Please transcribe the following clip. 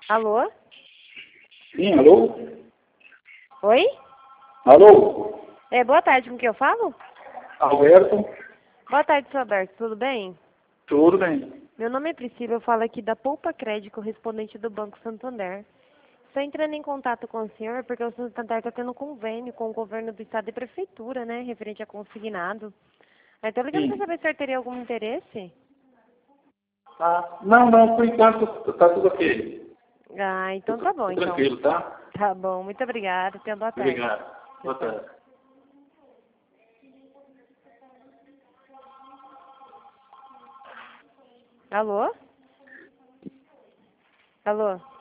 Alô? Sim, alô? Oi? Alô? Boa tarde, com quem eu falo? Alberto? Boa tarde, seu Alberto, tudo bem? Tudo bem. Meu nome é Priscila, eu falo aqui da Poupa Crédito, correspondente do Banco Santander. Estou entrando em contato com o senhor porque o Santander está tendo um convênio com o governo do estado e prefeitura, né, referente a consignado. Aí estou ligando para Sim. saber se o senhor teria algum interesse. Ah, não, por enquanto tá tudo ok. Ah, então tá bom, então. Tranquilo, tá? Tá bom, muito obrigada, tenha boa tarde. Obrigado. Boa tarde. Alô? Alô?